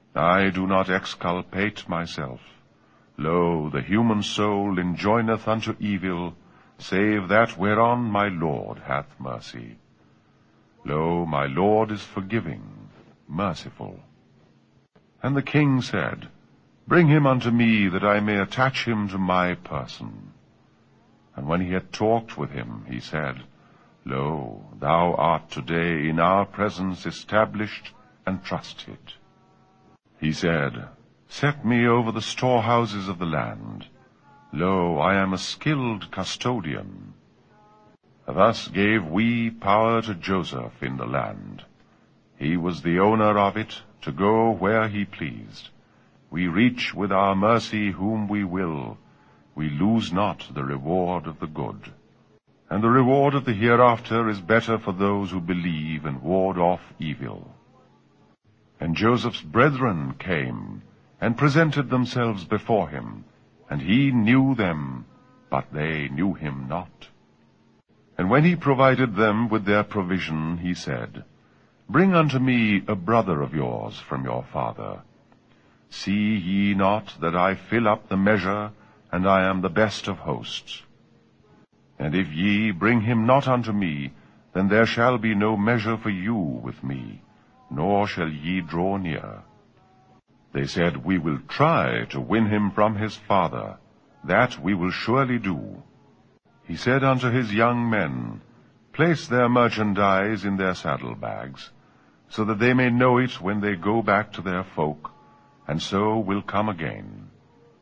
I do not exculpate myself. Lo, the human soul enjoineth unto evil, save that whereon my Lord hath mercy. Lo, my Lord is forgiving, merciful. And the king said, Bring him unto me, that I may attach him to my person. And when he had talked with him, he said, Lo, thou art today in our presence established and trusted. He said, Set me over the storehouses of the land. Lo, I am a skilled custodian. Thus gave we power to Joseph in the land. He was the owner of it, to go where he pleased. We reach with our mercy whom we will. We lose not the reward of the good. And the reward of the hereafter is better for those who believe and ward off evil. And Joseph's brethren came, and presented themselves before him, and he knew them, but they knew him not. And when he provided them with their provision, he said, Bring unto me a brother of yours from your father. See ye not that I fill up the measure, and I am the best of hosts? And if ye bring him not unto me, then there shall be no measure for you with me, nor shall ye draw near. They said, We will try to win him from his father. That we will surely do. He said unto his young men, Place their merchandise in their saddlebags, so that they may know it when they go back to their folk, and so will come again.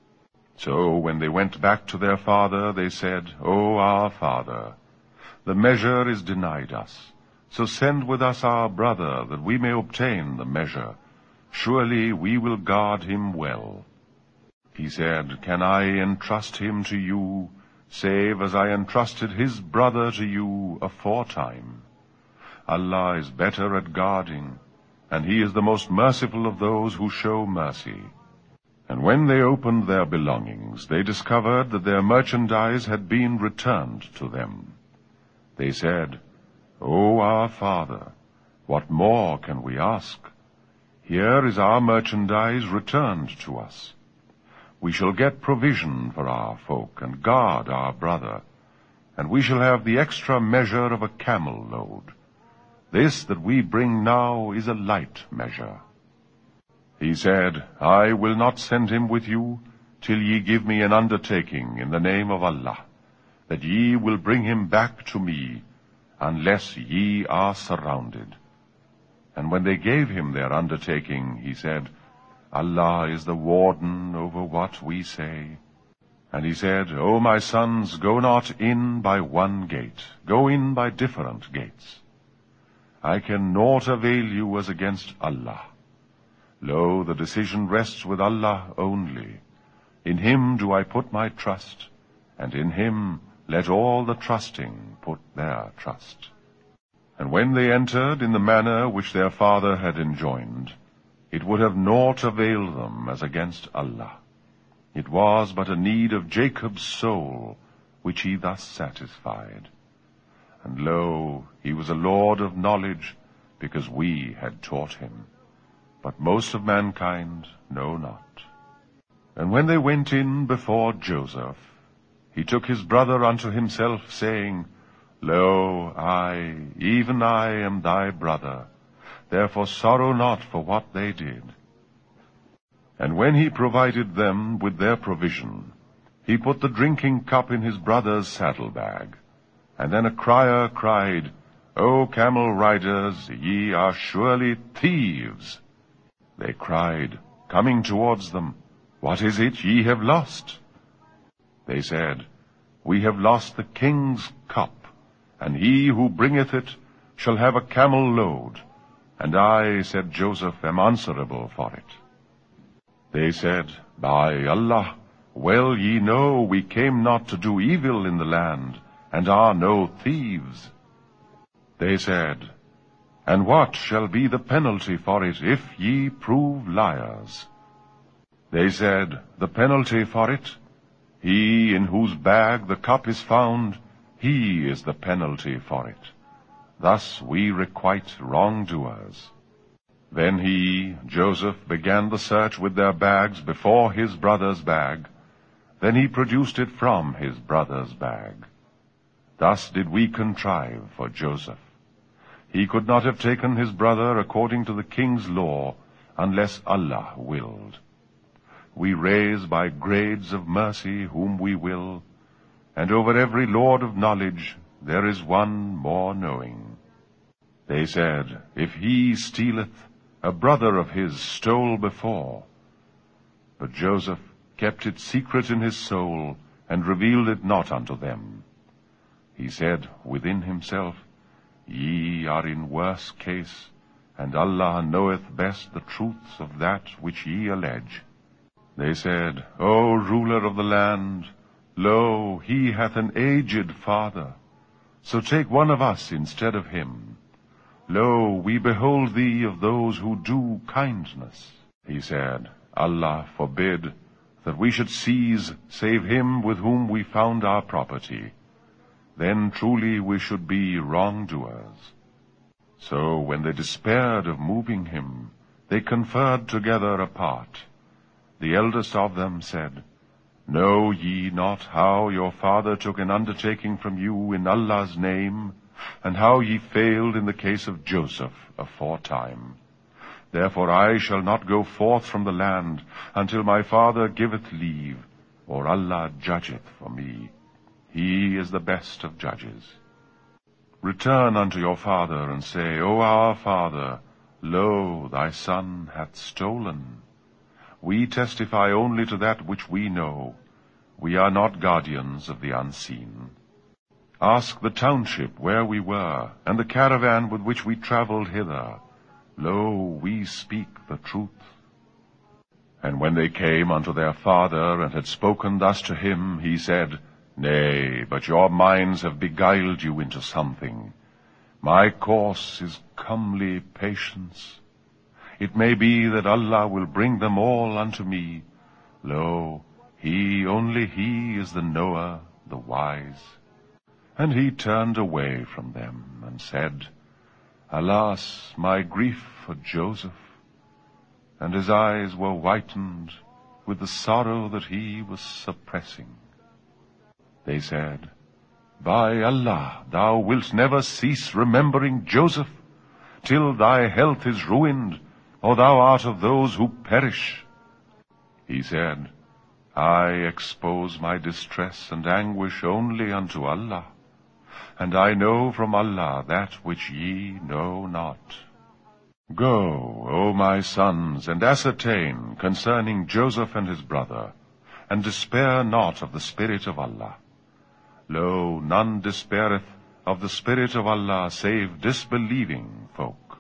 So when they went back to their father, they said, O our father, the measure is denied us. So send with us our brother, that we may obtain the measure. Surely we will guard him well. He said, Can I entrust him to you, save as I entrusted his brother to you aforetime? Allah is better at guarding, and he is the most merciful of those who show mercy. And when they opened their belongings, they discovered that their merchandise had been returned to them. They said, O our father, what more can we ask? Here is our merchandise returned to us. We shall get provision for our folk, and guard our brother, and we shall have the extra measure of a camel load. This that we bring now is a light measure. He said, I will not send him with you, till ye give me an undertaking in the name of Allah, that ye will bring him back to me, unless ye are surrounded. And when they gave him their undertaking, he said, Allah is the warden over what we say. And he said, O my sons, go not in by one gate, go in by different gates. I can naught avail you as against Allah. Lo, the decision rests with Allah only. In him do I put my trust, and in him let all the trusting put their trust. And when they entered in the manner which their father had enjoined, it would have naught availed them as against Allah. It was but a need of Jacob's soul, which he thus satisfied. And lo, he was a lord of knowledge, because we had taught him. But most of mankind know not. And when they went in before Joseph, he took his brother unto himself, saying, Lo, I, even I, am thy brother. Therefore sorrow not for what they did. And when he provided them with their provision, he put the drinking cup in his brother's saddlebag. And then a crier cried, O camel riders, ye are surely thieves. They cried, coming towards them, What is it ye have lost? They said, We have lost the king's cup, and he who bringeth it shall have a camel load. And I, said Joseph, am answerable for it. They said, By Allah, well ye know we came not to do evil in the land, and are no thieves. They said, And what shall be the penalty for it, if ye prove liars? They said, The penalty for it? He in whose bag the cup is found, he is the penalty for it. Thus we requite wrongdoers. Then he, Joseph, began the search with their bags before his brother's bag. Then he produced it from his brother's bag. Thus did we contrive for Joseph. He could not have taken his brother according to the king's law, unless Allah willed. We raise by grades of mercy whom we will, and over every lord of knowledge there is one more knowing. They said, If he stealeth, a brother of his stole before. But Joseph kept it secret in his soul, and revealed it not unto them. He said within himself, Ye are in worse case, and Allah knoweth best the truths of that which ye allege. They said, O ruler of the land, lo, he hath an aged father, so take one of us instead of him. Lo, we behold thee of those who do kindness. He said, Allah forbid that we should seize save him with whom we found our property. Then truly we should be wrongdoers. So when they despaired of moving him, they conferred together apart. The eldest of them said, Know ye not how your father took an undertaking from you in Allah's name, and how ye failed in the case of Joseph aforetime? Therefore I shall not go forth from the land until my father giveth leave, or Allah judgeth for me. He is the best of judges. Return unto your father, and say, O our father, lo, thy son hath stolen. We testify only to that which we know. We are not guardians of the unseen. Ask the township where we were, and the caravan with which we travelled hither. Lo, we speak the truth. And when they came unto their father, and had spoken thus to him, he said, Nay, but your minds have beguiled you into something. My course is comely patience. It may be that Allah will bring them all unto me. Lo, He, only He is the knower, the wise. And he turned away from them, and said, Alas, my grief for Joseph! And his eyes were whitened with the sorrow that he was suppressing. They said, By Allah, thou wilt never cease remembering Joseph, till thy health is ruined, or thou art of those who perish. He said, I expose my distress and anguish only unto Allah, and I know from Allah that which ye know not. Go, O my sons, and ascertain concerning Joseph and his brother, and despair not of the Spirit of Allah. Lo, none despaireth of the Spirit of Allah save disbelieving folk.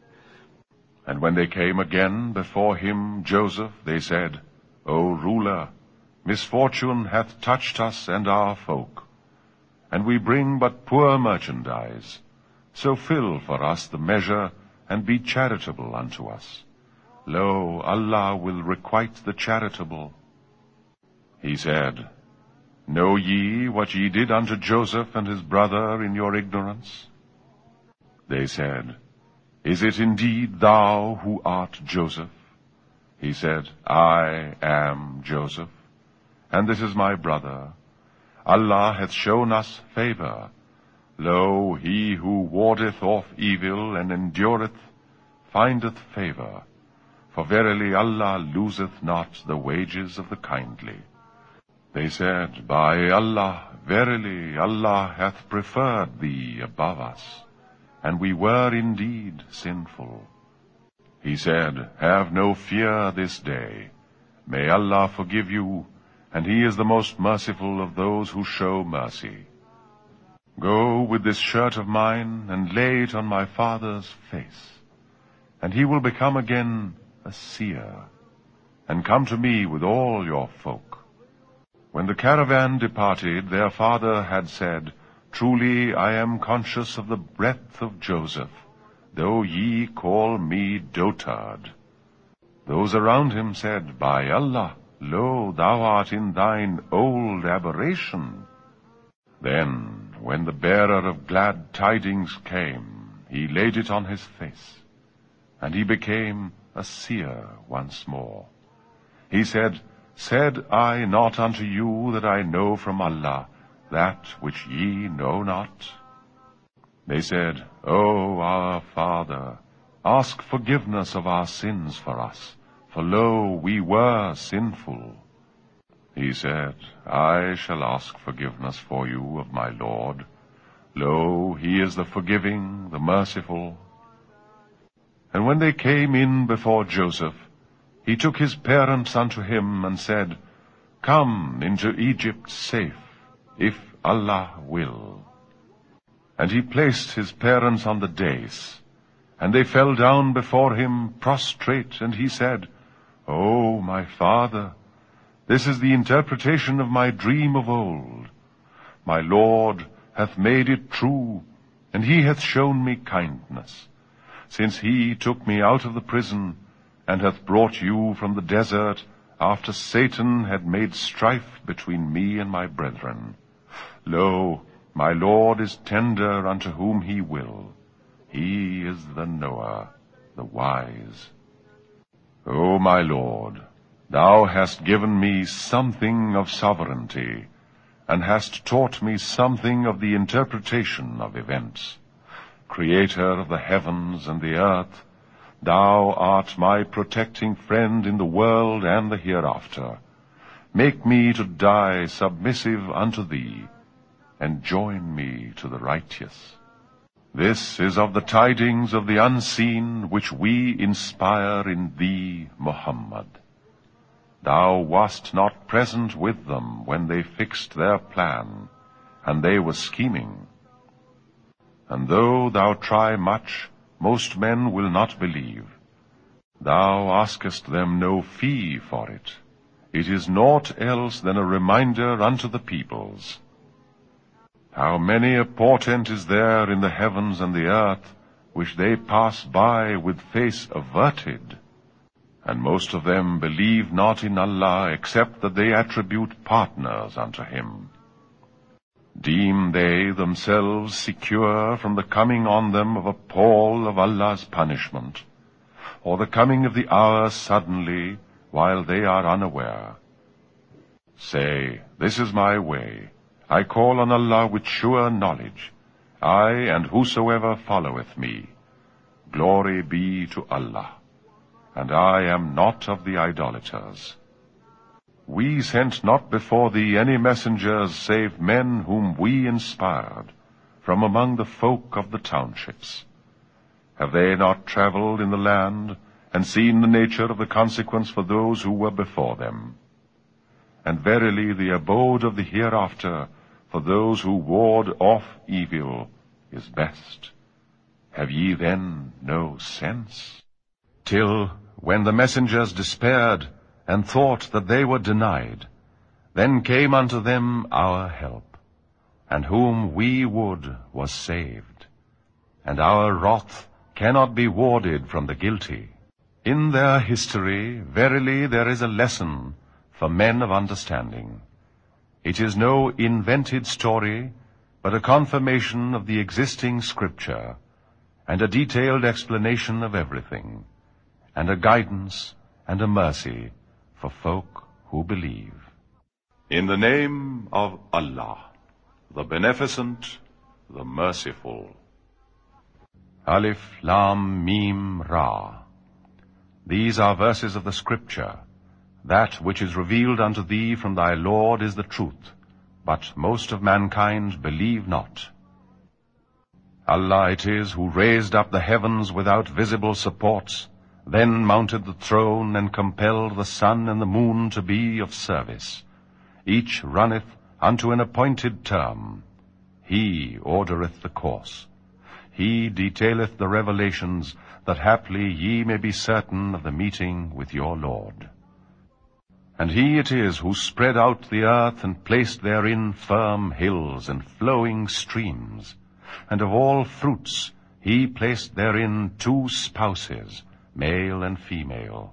And when they came again before him, Joseph, they said, O ruler, misfortune hath touched us and our folk, and we bring but poor merchandise. So fill for us the measure, and be charitable unto us. Lo, Allah will requite the charitable. He said, Know ye what ye did unto Joseph and his brother in your ignorance? They said, Is it indeed thou who art Joseph? He said, I am Joseph, and this is my brother. Allah hath shown us favor. Lo, he who wardeth off evil and endureth findeth favor. For verily Allah loseth not the wages of the kindly. They said, By Allah, verily Allah hath preferred thee above us, and we were indeed sinful. He said, Have no fear this day. May Allah forgive you, and He is the most merciful of those who show mercy. Go with this shirt of mine, and lay it on my father's face, and he will become again a seer, and come to me with all your folk. When the caravan departed, their father had said, Truly I am conscious of the breadth of Joseph, though ye call me dotard. Those around him said, By Allah, lo, thou art in thine old aberration. Then, when the bearer of glad tidings came, he laid it on his face. and he became a seer once more. He said, Said I not unto you that I know from Allah that which ye know not? They said, O our Father, ask forgiveness of our sins for us, for lo, we were sinful. He said, I shall ask forgiveness for you of my Lord. Lo, he is the forgiving, the merciful. And when they came in before Joseph, he took his parents unto him, and said, Come into Egypt safe, if Allah will. And he placed his parents on the dais, and they fell down before him prostrate, and he said, O my father, this is the interpretation of my dream of old. My Lord hath made it true, and he hath shown me kindness, since he took me out of the prison, and hath brought you from the desert, after Satan had made strife between me and my brethren. Lo, my Lord is tender unto whom he will. He is the knower, the wise. O my Lord, thou hast given me something of sovereignty, and hast taught me something of the interpretation of events. Creator of the heavens and the earth, thou art my protecting friend in the world and the hereafter. Make me to die submissive unto thee, and join me to the righteous. This is of the tidings of the unseen, which we inspire in thee, Muhammad. Thou wast not present with them when they fixed their plan, and they were scheming. And though thou try much, most men will not believe. Thou askest them no fee for it. It is naught else than a reminder unto the peoples. How many a portent is there in the heavens and the earth, which they pass by with face averted? And most of them believe not in Allah, except that they attribute partners unto him. Deem they themselves secure from the coming on them of a pall of Allah's punishment, or the coming of the hour suddenly, while they are unaware? Say, this is my way. I call on Allah with sure knowledge, I and whosoever followeth me. Glory be to Allah, and I am not of the idolaters. We sent not before thee any messengers save men whom we inspired from among the folk of the townships. Have they not traveled in the land and seen the nature of the consequence for those who were before them? And verily the abode of the hereafter for those who ward off evil is best. Have ye then no sense? Till, when the messengers despaired, and thought that they were denied, then came unto them our help, and whom we would was saved. And our wrath cannot be warded from the guilty. In their history, verily there is a lesson for men of understanding. It is no invented story, but a confirmation of the existing scripture, and a detailed explanation of everything, and a guidance and a mercy for folk who believe. In the name of Allah, the Beneficent, the Merciful. Alif, Lam, Mim, Ra. These are verses of the Scripture. That which is revealed unto thee from thy Lord is the truth, but most of mankind believe not. Allah it is who raised up the heavens without visible supports, then mounted the throne and compelled the sun and the moon to be of service. Each runneth unto an appointed term. He ordereth the course. He detaileth the revelations, that haply ye may be certain of the meeting with your Lord. And he it is who spread out the earth and placed therein firm hills and flowing streams. And of all fruits he placed therein 2 spouses, male and female.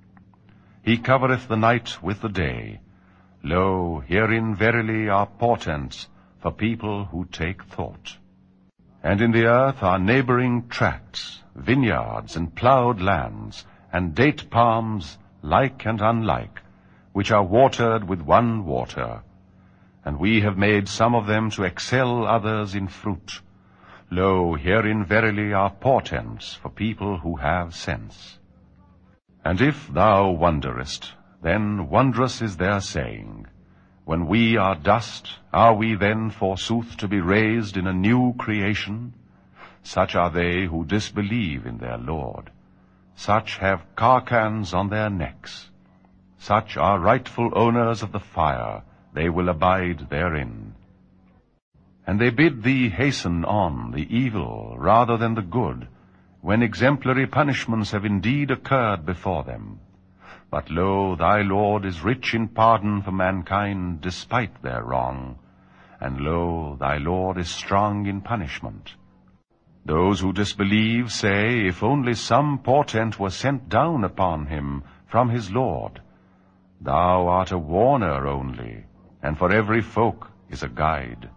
He covereth the night with the day. Lo, herein verily are portents for people who take thought. And in the earth are neighboring tracts, vineyards and ploughed lands, and date palms like and unlike, which are watered with one water. And we have made some of them to excel others in fruit. Lo, herein verily are portents for people who have sense. And if thou wonderest, then wondrous is their saying, when we are dust, are we then forsooth to be raised in a new creation? Such are they who disbelieve in their Lord. Such have carcans on their necks. Such are rightful owners of the fire, they will abide therein. And they bid thee hasten on the evil rather than the good, when exemplary punishments have indeed occurred before them. But lo, thy Lord is rich in pardon for mankind despite their wrong, and lo, thy Lord is strong in punishment. Those who disbelieve say, if only some portent were sent down upon him from his Lord. Thou art a warner only, and for every folk is a guide.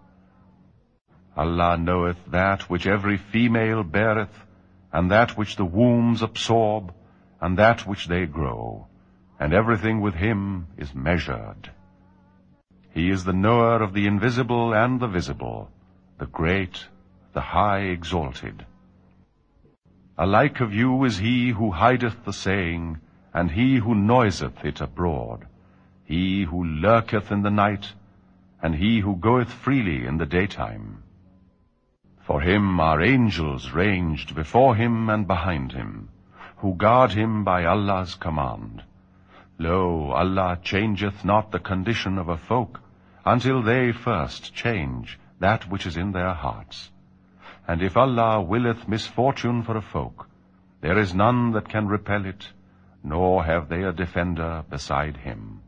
Allah knoweth that which every female beareth, and that which the wombs absorb, and that which they grow, and everything with him is measured. He is the knower of the invisible and the visible, the great, the high exalted. Alike of you is he who hideth the saying, and he who noiseth it abroad, he who lurketh in the night, and he who goeth freely in the daytime. For him are angels ranged before him and behind him, who guard him by Allah's command. Lo, Allah changeth not the condition of a folk, until they first change that which is in their hearts. And if Allah willeth misfortune for a folk, there is none that can repel it, nor have they a defender beside him.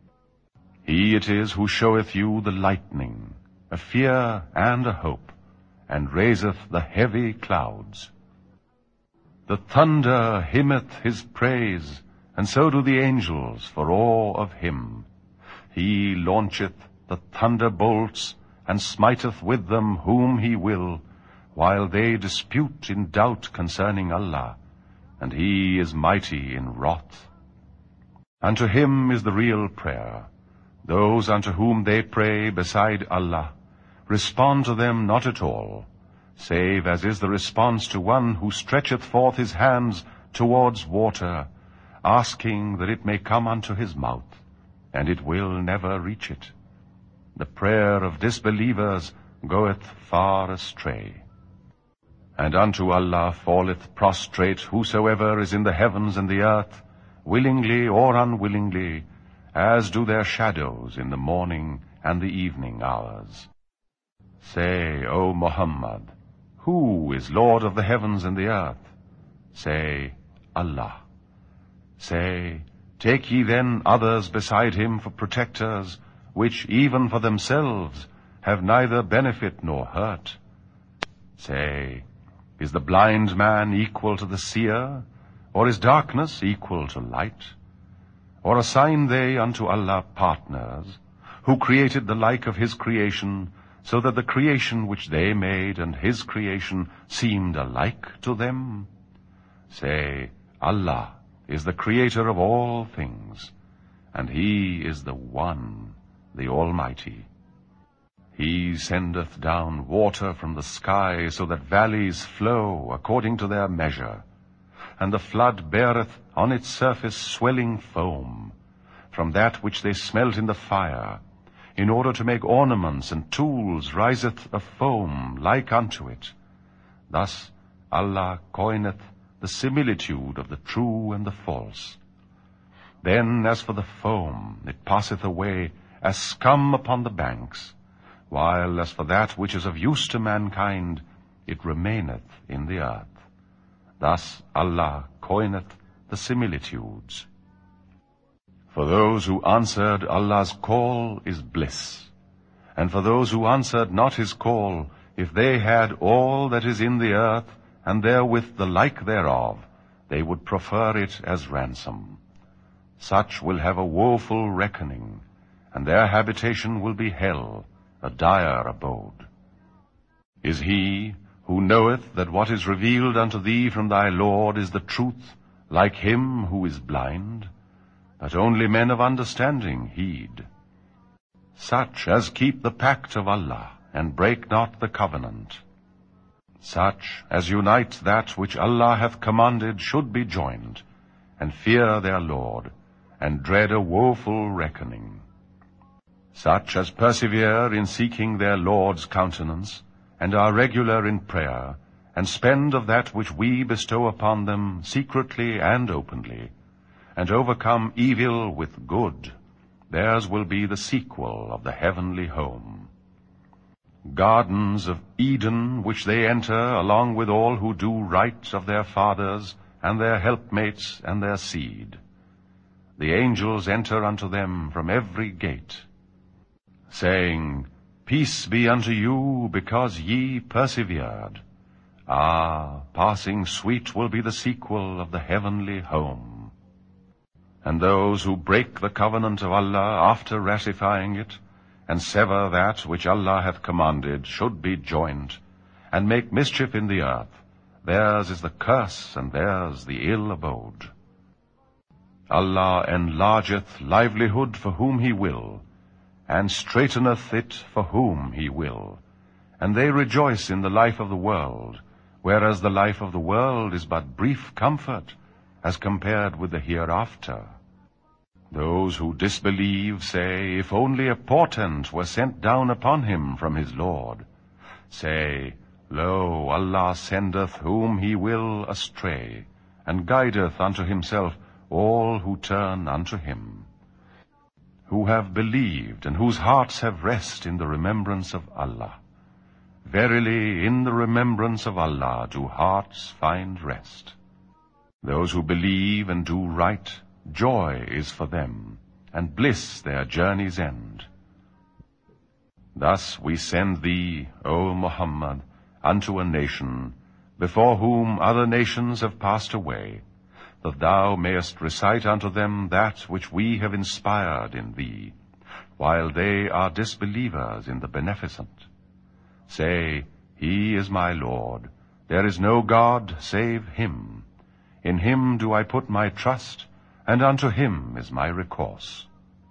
He it is who showeth you the lightning, a fear and a hope, and raiseth the heavy clouds. The thunder hymneth his praise, and so do the angels for awe of him. He launcheth the thunderbolts, and smiteth with them whom he will, while they dispute in doubt concerning Allah, and he is mighty in wrath. Unto him is the real prayer. Those unto whom they pray beside Allah respond to them not at all, save as is the response to one who stretcheth forth his hands towards water, asking that it may come unto his mouth, and it will never reach it. The prayer of disbelievers goeth far astray. And unto Allah falleth prostrate whosoever is in the heavens and the earth, willingly or unwillingly, as do their shadows in the morning and the evening hours. Say, O Muhammad, who is Lord of the heavens and the earth? Say, Allah. Say, take ye then others beside him for protectors, which even for themselves have neither benefit nor hurt. Say, is the blind man equal to the seer, or is darkness equal to light? Or assign they unto Allah partners, who created the like of his creation, so that the creation which they made and his creation seemed alike to them? Say, Allah is the creator of all things, and he is the One, the Almighty. He sendeth down water from the sky, so that valleys flow according to their measure, and the flood beareth on its surface swelling foam, from that which they smelt in the fire, in order to make ornaments and tools riseth a foam like unto it. Thus Allah coineth the similitude of the true and the false. Then as for the foam, it passeth away as scum upon the banks, while as for that which is of use to mankind, it remaineth in the earth. Thus Allah coineth the similitudes. For those who answered Allah's call is bliss, and for those who answered not his call, if they had all that is in the earth, and therewith the like thereof, they would prefer it as ransom. Such will have a woeful reckoning, and their habitation will be hell, a dire abode. Is he who knoweth that what is revealed unto thee from thy Lord is the truth, like him who is blind? But only men of understanding heed. Such as keep the pact of Allah, and break not the covenant. Such as unite that which Allah hath commanded should be joined, and fear their Lord, and dread a woeful reckoning. Such as persevere in seeking their Lord's countenance, and are regular in prayer, and spend of that which we bestow upon them secretly and openly, and overcome evil with good, theirs will be the sequel of the heavenly home. Gardens of Eden which they enter along with all who do right of their fathers, and their helpmates, and their seed. The angels enter unto them from every gate, saying, Peace be unto you, because ye persevered. Ah, passing sweet will be the sequel of the heavenly home. And those who break the covenant of Allah after ratifying it, and sever that which Allah hath commanded, should be joined, and make mischief in the earth, theirs is the curse, and theirs the ill abode. Allah enlargeth livelihood for whom he will, and straiteneth it for whom he will. And they rejoice in the life of the world, whereas the life of the world is but brief comfort, as compared with the hereafter. Those who disbelieve say, If only a portent were sent down upon him from his Lord. Say, Lo, Allah sendeth whom he will astray, and guideth unto himself all who turn unto him, who have believed, and whose hearts have rest in the remembrance of Allah. Verily, in the remembrance of Allah do hearts find rest. Those who believe and do right, joy is for them, and bliss their journey's end. Thus we send thee, O Muhammad, unto a nation, before whom other nations have passed away, that thou mayest recite unto them that which we have inspired in thee, while they are disbelievers in the Beneficent. Say, He is my Lord, there is no God save him. In him do I put my trust, and unto him is my recourse.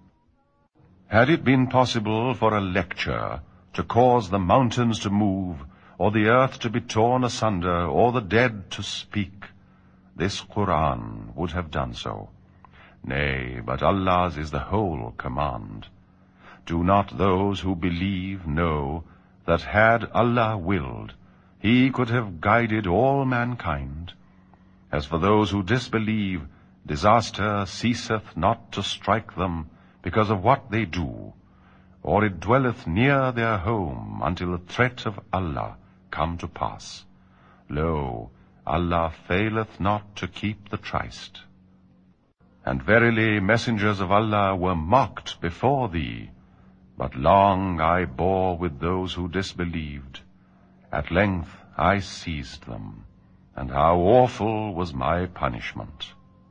Had it been possible for a lecture to cause the mountains to move, or the earth to be torn asunder, or the dead to speak, this Quran would have done so. Nay, but Allah's is the whole command. Do not those who believe know that had Allah willed, he could have guided all mankind? As for those who disbelieve, disaster ceaseth not to strike them because of what they do, or it dwelleth near their home until the threat of Allah come to pass. Lo, Allah faileth not to keep the tryst. And verily messengers of Allah were mocked before thee, but long I bore with those who disbelieved. At length I seized them, and how awful was my punishment.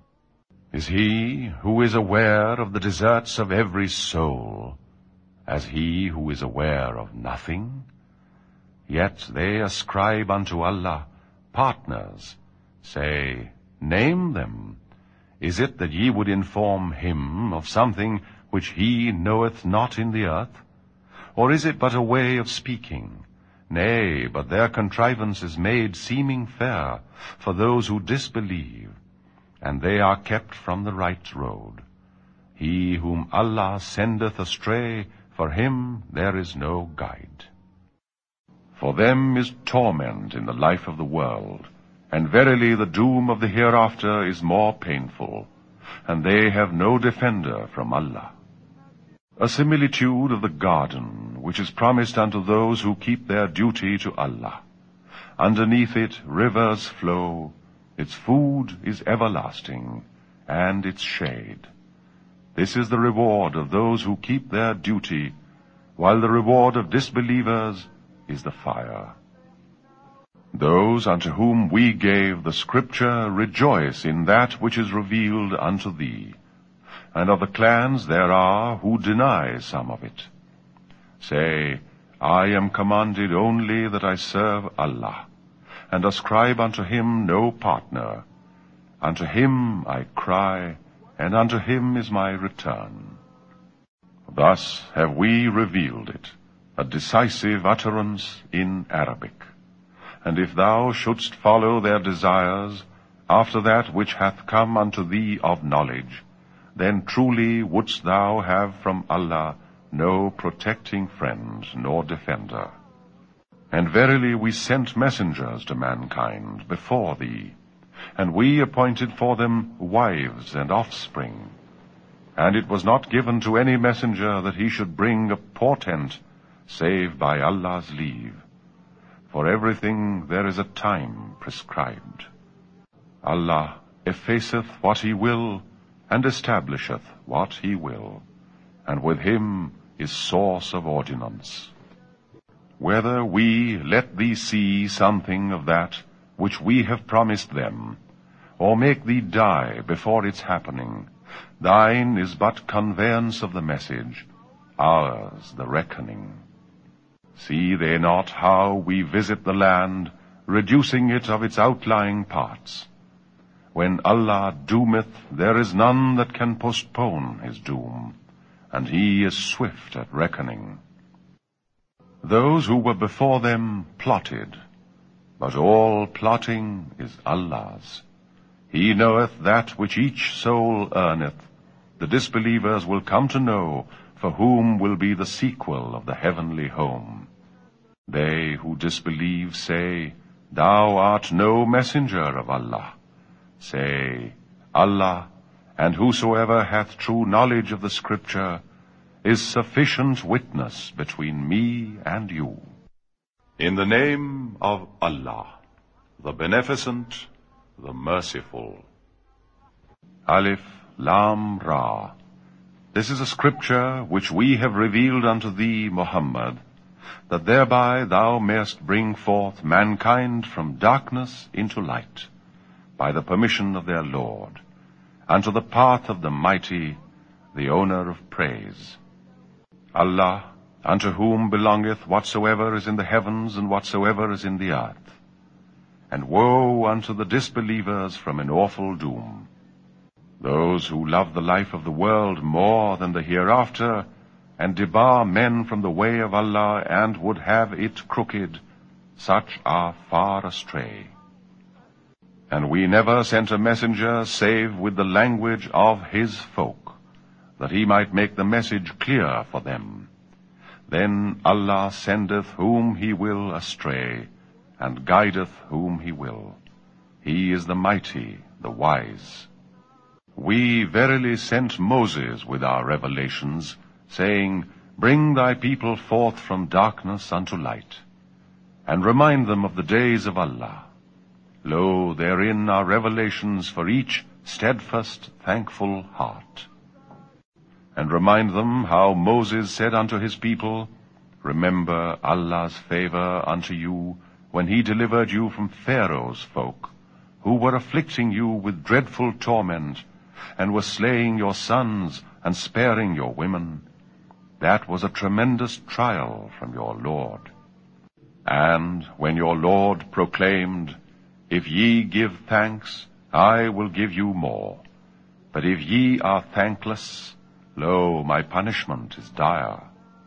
Is he who is aware of the deserts of every soul as he who is aware of nothing? Yet they ascribe unto Allah partners. Say, name them. Is it that ye would inform him of something which he knoweth not in the earth? Or is it but a way of speaking? Nay, but their contrivance is made seeming fair for those who disbelieve, and they are kept from the right road. He whom Allah sendeth astray, for him there is no guide. For them is torment in the life of the world, and verily the doom of the hereafter is more painful, and they have no defender from Allah. A similitude of the garden, which is promised unto those who keep their duty to Allah. Underneath it rivers flow, its food is everlasting, and its shade. This is the reward of those who keep their duty, while the reward of disbelievers is the fire. Those unto whom we gave the Scripture rejoice in that which is revealed unto thee. And of the clans there are who deny some of it. Say, I am commanded only that I serve Allah, and ascribe unto him no partner. Unto him I cry, and unto him is my return. Thus have we revealed it, a decisive utterance in Arabic. And if thou shouldst follow their desires, after that which hath come unto thee of knowledge, then truly wouldst thou have from Allah no protecting friend nor defender. And verily we sent messengers to mankind before thee, and we appointed for them wives and offspring. And it was not given to any messenger that he should bring a portent, save by Allah's leave. For everything there is a time prescribed. Allah effaceth what he will, and establisheth what he will, and with him is source of ordinance. Whether we let thee see something of that which we have promised them, or make thee die before its happening, thine is but conveyance of the message, ours the reckoning. See they not how we visit the land, reducing it of its outlying parts? When Allah doometh, there is none that can postpone his doom, and he is swift at reckoning. Those who were before them plotted, but all plotting is Allah's. He knoweth that which each soul earneth. The disbelievers will come to know for whom will be the sequel of the heavenly home. They who disbelieve say, Thou art no messenger of Allah. Say, Allah, and whosoever hath true knowledge of the Scripture, is sufficient witness between me and you. In the name of Allah, the Beneficent, the Merciful. Alif Lam Ra. This is a scripture which we have revealed unto thee, Muhammad, that thereby thou mayest bring forth mankind from darkness into light, by the permission of their Lord, unto the path of the mighty, the owner of praise. Allah, unto whom belongeth whatsoever is in the heavens and whatsoever is in the earth. And woe unto the disbelievers from an awful doom. Those who love the life of the world more than the hereafter, and debar men from the way of Allah, and would have it crooked, such are far astray. And we never sent a messenger save with the language of his folk, that he might make the message clear for them. Then Allah sendeth whom he will astray, and guideth whom he will. He is the mighty, the wise. We verily sent Moses with our revelations, saying, Bring thy people forth from darkness unto light, and remind them of the days of Allah. Lo, therein are revelations for each steadfast, thankful heart. And remind them how Moses said unto his people, Remember Allah's favor unto you, when he delivered you from Pharaoh's folk, who were afflicting you with dreadful torment, and were slaying your sons and sparing your women. That was a tremendous trial from your Lord. And when your Lord proclaimed, If ye give thanks, I will give you more. But if ye are thankless, lo, my punishment is dire.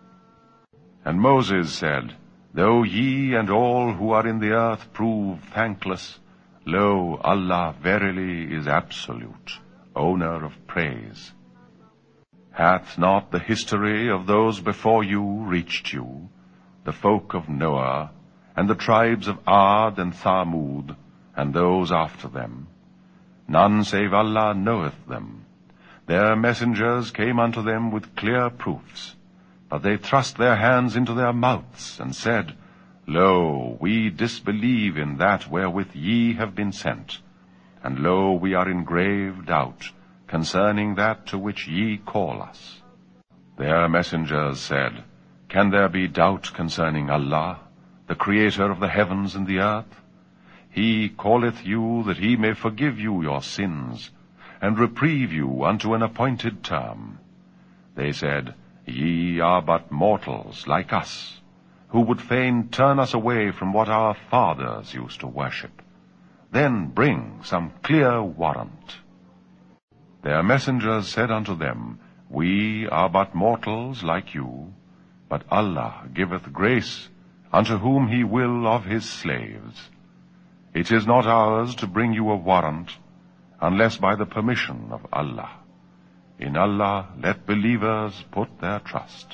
And Moses said, Though ye and all who are in the earth prove thankless, lo, Allah verily is absolute, owner of praise. Hath not the history of those before you reached you, the folk of Noah, and the tribes of Ad and Thamud, and those after them? None save Allah knoweth them. Their messengers came unto them with clear proofs, but they thrust their hands into their mouths, and said, Lo, we disbelieve in that wherewith ye have been sent, and lo, we are in grave doubt concerning that to which ye call us. Their messengers said, Can there be doubt concerning Allah, the Creator of the heavens and the earth? He calleth you that he may forgive you your sins, and reprieve you unto an appointed term. They said, Ye are but mortals like us. who would fain turn us away from what our fathers used to worship. Then bring some clear warrant. Their messengers said unto them, We are but mortals like you, but Allah giveth grace unto whom he will of his slaves. It is not ours to bring you a warrant, unless by the permission of Allah. In Allah let believers put their trust.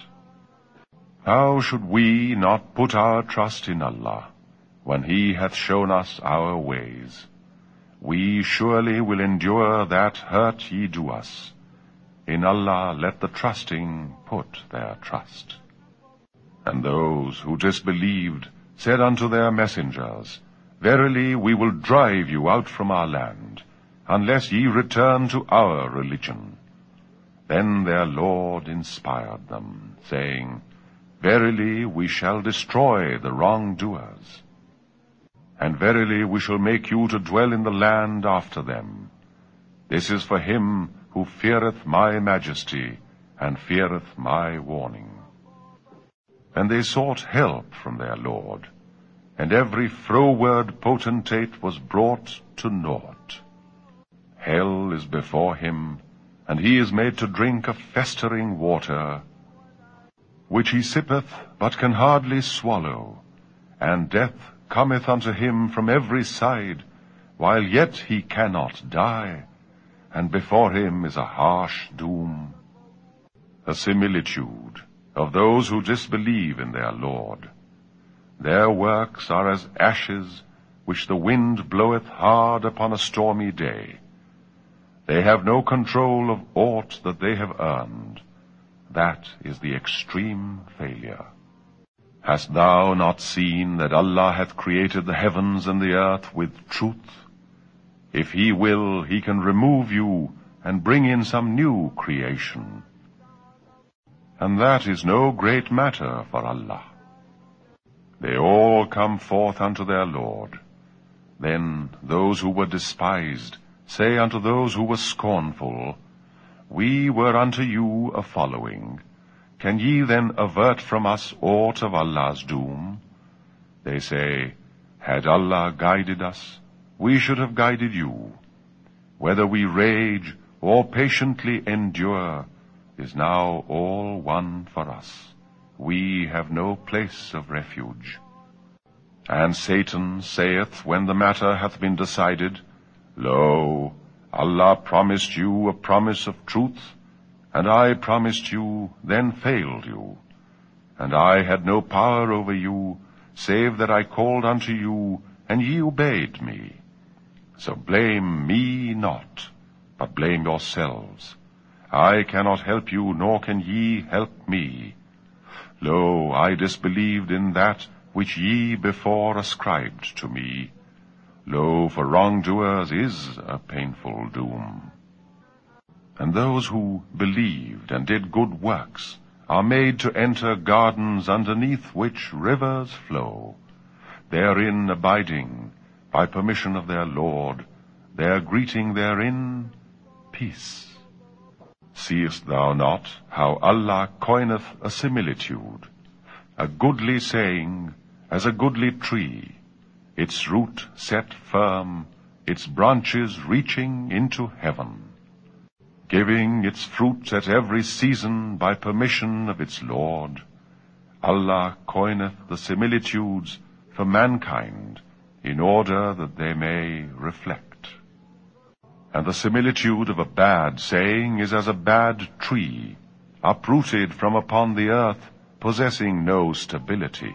How should we not put our trust in Allah, when he hath shown us our ways? We surely will endure that hurt ye do us. In Allah let the trusting put their trust. And those who disbelieved said unto their messengers, Verily we will drive you out from our land, unless ye return to our religion. Then their Lord inspired them, saying, Verily we shall destroy the wrongdoers. And verily we shall make you to dwell in the land after them. This is for him who feareth my majesty, and feareth my warning. And they sought help from their Lord, and every froward potentate was brought to naught. Hell is before him, and he is made to drink of festering water, which he sippeth, but can hardly swallow, and death cometh unto him from every side, while yet he cannot die, and before him is a harsh doom. A similitude of those who disbelieve in their Lord. Their works are as ashes which the wind bloweth hard upon a stormy day. They have no control of aught that they have earned. That is the extreme failure. Hast thou not seen that Allah hath created the heavens and the earth with truth? If he will, he can remove you and bring in some new creation. And that is no great matter for Allah. They all come forth unto their Lord. Then those who were despised say unto those who were scornful, We were unto you a following. Can ye then avert from us aught of Allah's doom? They say, Had Allah guided us, we should have guided you. Whether we rage or patiently endure is now all one for us. We have no place of refuge. And Satan saith, when the matter hath been decided, Lo, Allah promised you a promise of truth, and I promised you, then failed you. And I had no power over you, save that I called unto you, and ye obeyed me. So blame me not, but blame yourselves. I cannot help you, nor can ye help me. Lo, I disbelieved in that which ye before ascribed to me. Lo, for wrongdoers is a painful doom. And those who believed and did good works are made to enter gardens underneath which rivers flow, therein abiding by permission of their Lord, their greeting therein, peace. Seest thou not how Allah coineth a similitude, a goodly saying as a goodly tree, its root set firm, its branches reaching into heaven, giving its fruit at every season by permission of its Lord. Allah coineth the similitudes for mankind in order that they may reflect. And the similitude of a bad saying is as a bad tree, uprooted from upon the earth, possessing no stability.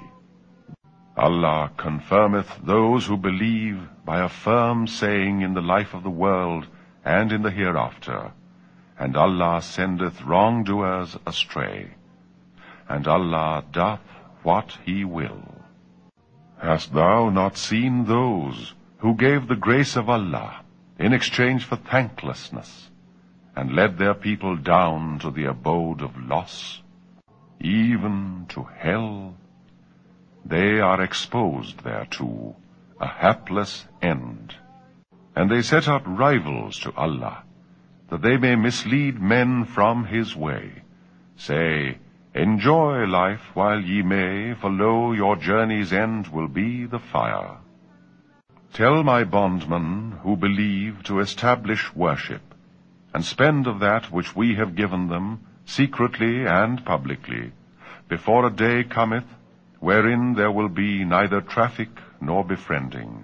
Allah confirmeth those who believe by a firm saying in the life of the world and in the hereafter, and Allah sendeth wrongdoers astray, and Allah doth what he will. Hast thou not seen those who gave the grace of Allah in exchange for thanklessness, and led their people down to the abode of loss, even to hell? They are exposed thereto, a hapless end. And they set up rivals to Allah, that they may mislead men from his way. Say, Enjoy life while ye may, for lo, your journey's end will be the fire. Tell my bondmen who believe to establish worship, and spend of that which we have given them, secretly and publicly, before a day cometh, wherein there will be neither traffic nor befriending.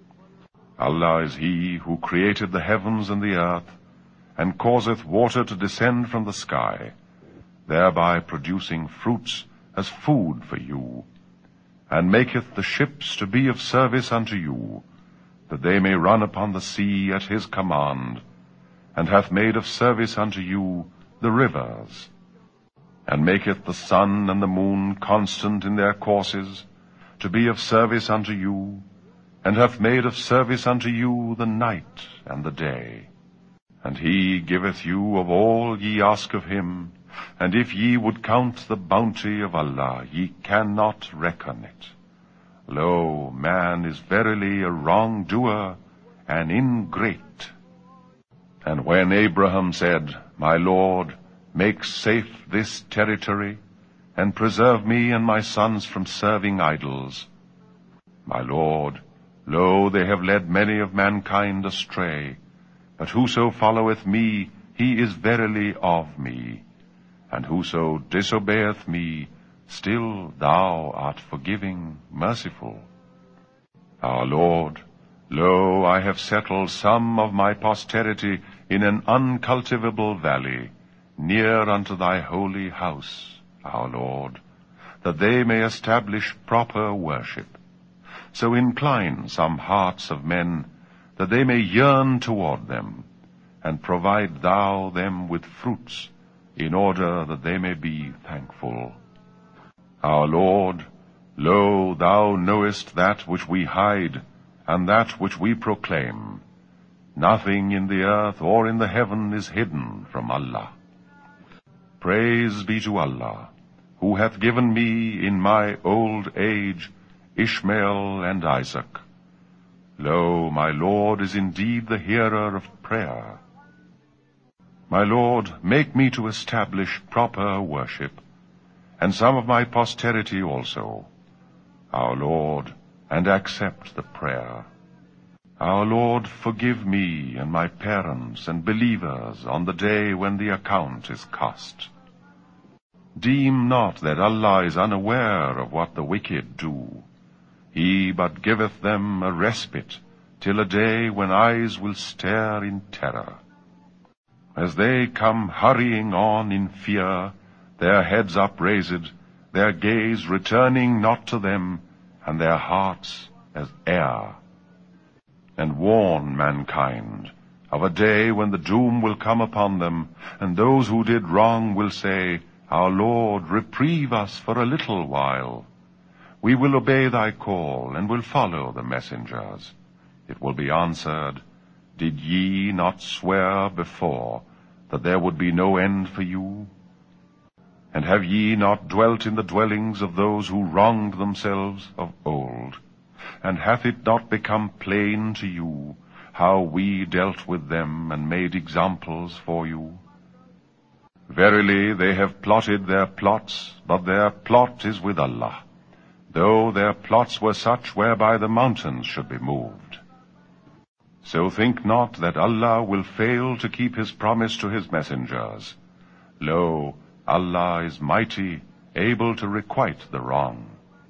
Allah is he who created the heavens and the earth, and causeth water to descend from the sky, thereby producing fruits as food for you, and maketh the ships to be of service unto you, that they may run upon the sea at his command, and hath made of service unto you the rivers, and maketh the sun and the moon constant in their courses, to be of service unto you, and hath made of service unto you the night and the day. And he giveth you of all ye ask of him, and if ye would count the bounty of Allah, ye cannot reckon it. Lo, man is verily a wrongdoer, an ingrate. And when Abraham said, My Lord, make safe this territory, and preserve me and my sons from serving idols. My Lord, lo, they have led many of mankind astray, but whoso followeth me, he is verily of me, and whoso disobeyeth me, still thou art forgiving, merciful. Our Lord, lo, I have settled some of my posterity in an uncultivable valley, near unto thy holy house, our Lord, that they may establish proper worship. So incline some hearts of men, that they may yearn toward them, and provide thou them with fruits, in order that they may be thankful. Our Lord, lo, thou knowest that which we hide, and that which we proclaim. Nothing in the earth or in the heaven is hidden from Allah. Praise be to Allah, who hath given me in my old age Ishmael and Isaac. Lo, my Lord is indeed the hearer of prayer. My Lord, make me to establish proper worship, and some of my posterity also, our Lord, and accept the prayer. Our Lord, forgive me and my parents and believers on the day when the account is cast. Deem not that Allah is unaware of what the wicked do. He but giveth them a respite till a day when eyes will stare in terror. As they come hurrying on in fear, their heads upraised, their gaze returning not to them, and their hearts as air. And warn mankind of a day when the doom will come upon them, and those who did wrong will say, Our Lord, reprieve us for a little while. We will obey thy call, and will follow the messengers. It will be answered, Did ye not swear before that there would be no end for you? And have ye not dwelt in the dwellings of those who wronged themselves of old? And hath it not become plain to you how we dealt with them and made examples for you? Verily they have plotted their plots, but their plot is with Allah, though their plots were such whereby the mountains should be moved. So think not that Allah will fail to keep his promise to his messengers. Lo, Allah is mighty, able to requite the wrong.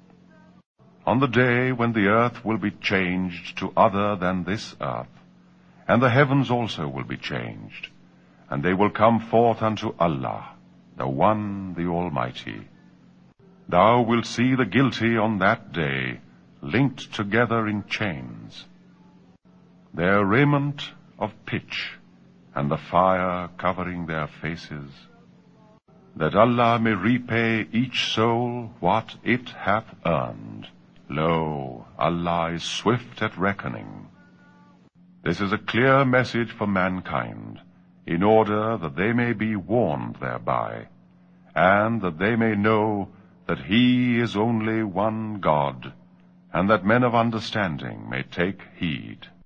On the day when the earth will be changed to other than this earth, and the heavens also will be changed, and they will come forth unto Allah, the One, the Almighty. Thou wilt see the guilty on that day, linked together in chains, their raiment of pitch, and the fire covering their faces, that Allah may repay each soul what it hath earned. Lo, Allah is swift at reckoning. This is a clear message for mankind, in order that they may be warned thereby, and that they may know that he is only one God, and that men of understanding may take heed.